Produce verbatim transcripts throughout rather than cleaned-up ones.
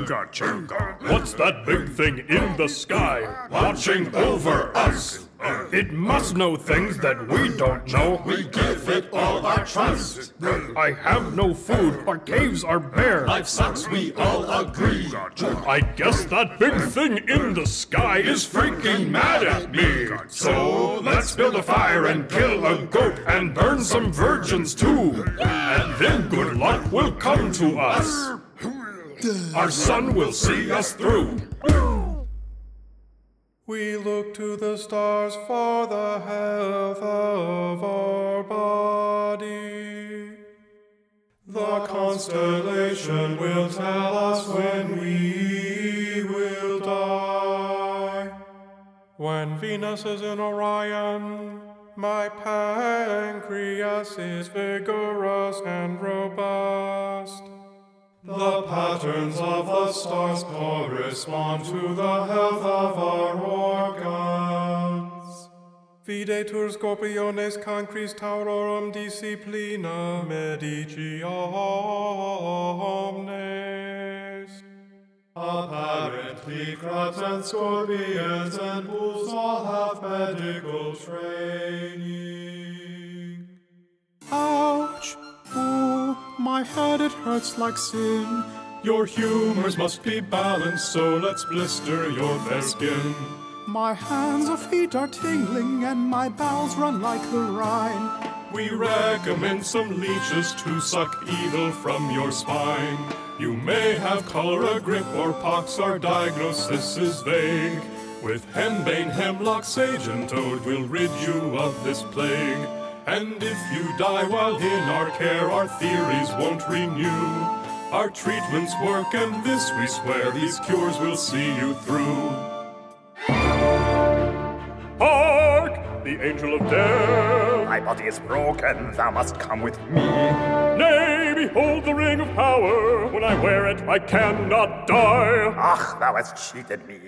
chugga chugga. What's that big thing in the sky, watching over us? It must know things that we don't know. We give it all our trust. I have no food, our caves are bare. Life sucks, we all agree. I guess that big thing in the sky is freaking mad at me. So let's build a fire and kill a goat and burn some virgins too. And then good luck will come to us. Our sun will see us through. We look to the stars for the health of our body. The constellation will tell us when we will die. When Venus is in Orion, my pancreas is vigorous and robust. The patterns of the stars correspond to the health of our organs. Videtur Scorpiones cancris taurorum disciplina medici omnes. Apparently crabs and scorpions and wolves all have medical training. Ouch! Oh, my head, it hurts like sin. Your humors must be balanced, so let's blister your fair skin. My hands or feet are tingling, and my bowels run like the Rhine. We recommend some leeches to suck evil from your spine. You may have cholera, grip, or pox, our diagnosis is vague. With henbane, hemlock, sage, and toad, we'll rid you of this plague. And if you die while in our care, our theories won't renew. Our treatments work, and this we swear, these cures will see you through. Hark! The angel of death! My body is broken, thou must come with me. Nay, behold the ring of power. When I wear it, I cannot die. Ach, thou hast cheated me.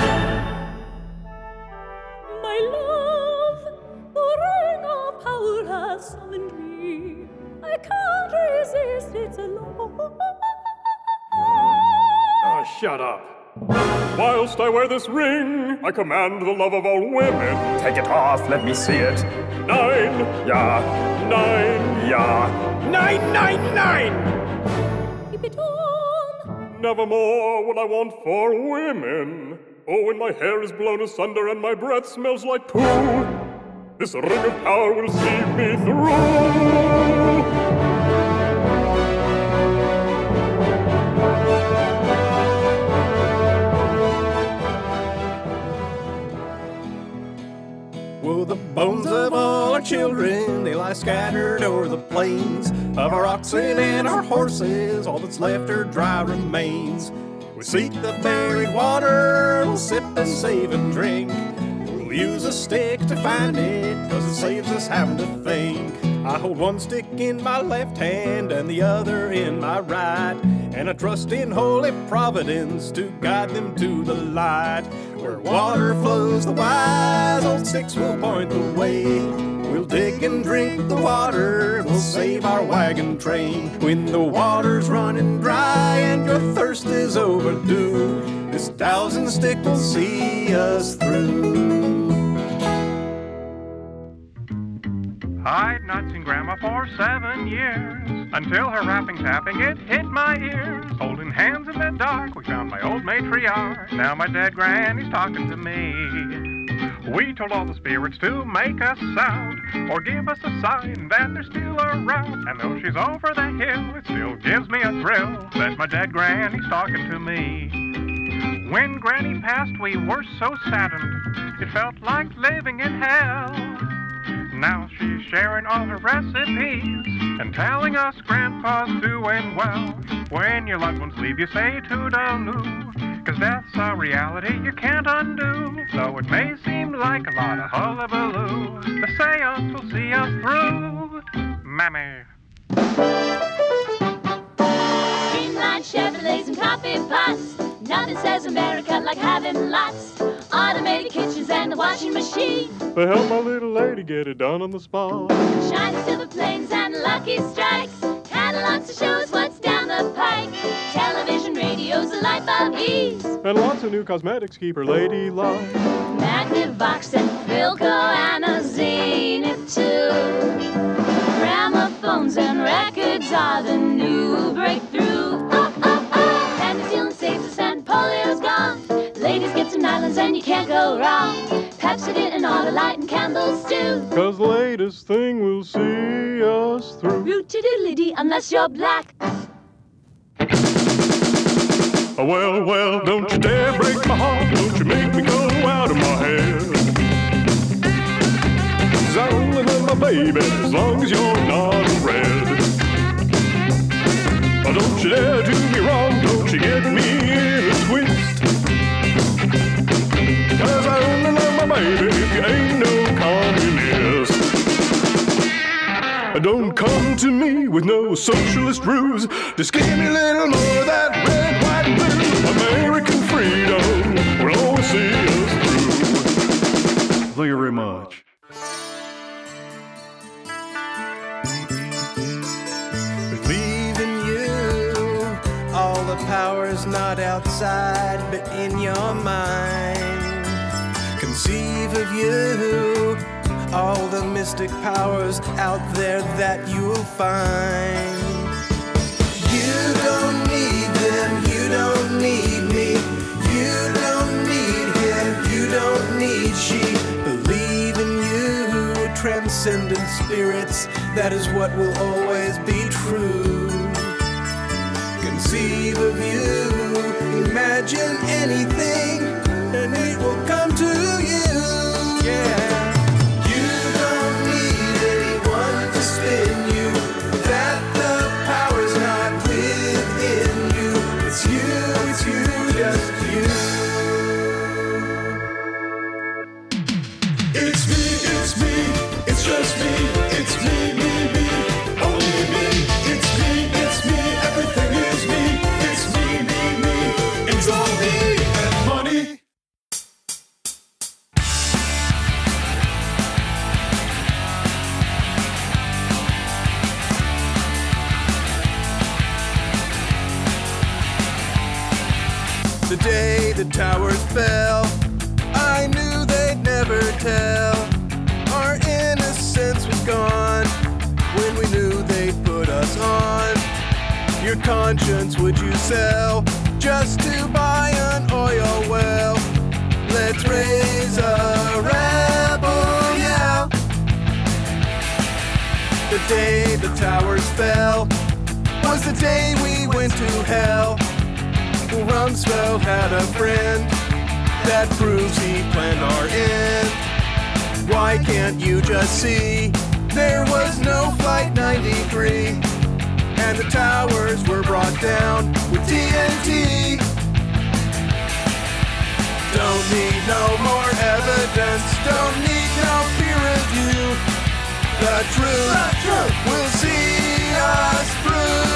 My love, the ring of power has summoned me. I can't resist its allure. Ah, shut up. Whilst I wear this ring, I command the love of all women. Take it off, let me see it. Nine. Ja. Nine. Ja. Nine, nine, nine. Keep it on. Nevermore will I want for women. Oh, when my hair is blown asunder and my breath smells like poo, this ring of power will see me through. Well, the bones of all our children, they lie scattered over the plains. Of our oxen and our horses, all that's left are dry remains. We seek the buried water, we'll sip and save and drink. We'll use a stick to find it, cause it saves us having to think. I hold one stick in my left hand and the other in my right, and I trust in holy providence to guide them to the light. Where water flows the wise, old sticks will point the way. We'll dig and drink the water, we'll save our wagon train. When the water's running dry and your thirst is overdue, this dowsing stick will see us through. I'd not seen Grandma for seven years, until her rapping tapping it hit my ears. Holding hands in the dark, we found my old matriarch. Now my dead granny's talking to me. We told all the spirits to make us sound, or give us a sign that they're still around. And though she's over the hill, it still gives me a thrill that my dead granny's talking to me. When Granny passed, we were so saddened, it felt like living in hell. Now she's sharing all her recipes and telling us Grandpa's doing well. When your loved ones leave you, say toodaloo, cause that's a reality you can't undo. Though it may seem like a lot of hullabaloo, the seance will see us through. Mammy. Streamlined Chevrolets and coffee pots. Nothing says America like having lots. Automated kitchens and the washing machine. They help my little lady get it done on the spot. Shiny silver planes and lucky strikes. Catalogs to show us what's down the the pike. Television, radio's the life of ease. And lots of new cosmetics keep her lady like. Magnavox and Philco and a Zenith too. Gramophones and records are the new breakthrough. Oh, oh, oh. Penicillin saves us and polio's gone. Ladies get some nylons and you can't go wrong. Pepsodent and Autolite and candles too. Cause the latest thing will see us through. Root-a-diddly-dee unless you're black. Oh, well, well, don't you dare break my heart. Don't you make me go out of my head. 'Cause I only love my baby as long as you're not a red. Oh, don't you dare do me wrong. Don't you get me in a twist. 'Cause I only love my baby if you ain't no communist. Don't come to me with no socialist ruse. Just give me a little more of that red, white, and blue. American freedom will always see us through. Thank you very much. Believe in you. All the power's not outside, but in your mind. Conceive of you. All the mystic powers out there that you'll find. You don't need them, you don't need me. You don't need him, you don't need she. Believe in you, transcendent spirits. That is what will always be true. Conceive of you, imagine anything, and it will come to you. Yeah. The day the towers fell, I knew they'd never tell. Our innocence was gone when we knew they'd put us on. Your conscience would you sell just to buy an oil well? Let's raise a rebel yell. The day the towers fell was the day we went to hell. Rumsfeld had a friend that proves he planned our end. Why can't you just see there was no Flight ninety-three, and the towers were brought down with T N T? Don't need no more evidence, don't need no peer review. The truth, the truth will see us through.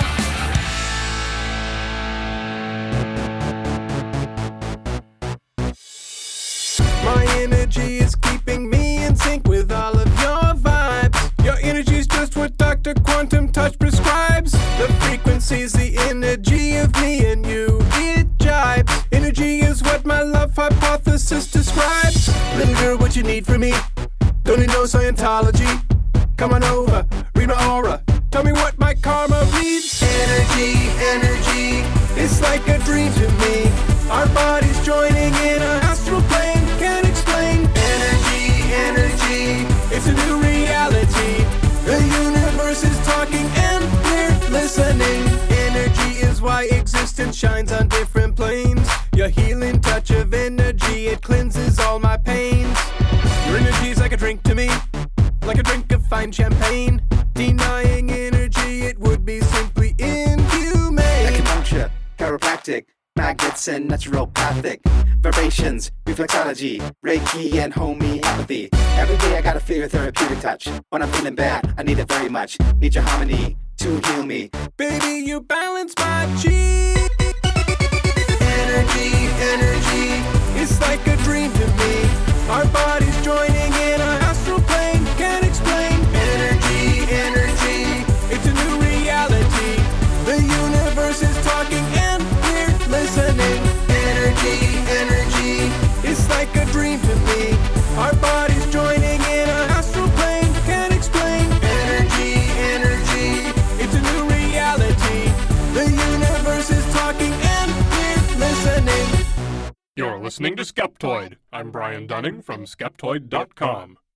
My energy is keeping me in sync with all of your vibes. Your energy's just what Doctor Quantum Touch prescribes. The frequency's the energy of me and you. It jibes. Energy is what my love hypothesis describes. Little girl, what you need from me? Don't need no Scientology. Come on over, read my aura. Tell me what my karma reads. Energy, energy, it's like a dream to me. Our bodies joining in a astral plane. Can't explain. Energy, energy, it's a new reality. The universe is talking and we're listening. Energy is why existence shines on different planes. Your healing touch of energy, it cleanses all my pains. Your energy's like a drink to me, like a drink of fine champagne. Denying energy, it would be simply inhumane. Acupuncture, chiropractic, magnets and naturopathic, vibrations, reflexology, Reiki and homeopathy. Every day I gotta feel your therapeutic touch. When I'm feeling bad, I need it very much. Need your harmony to heal me. Baby, you balance my chi. Energy, energy, it's like a dream to me. Our bodies joining in a astral plane. Can't explain. Energy, energy, it's a new reality. The universe listening to Skeptoid. I'm Brian Dunning from Skeptoid dot com.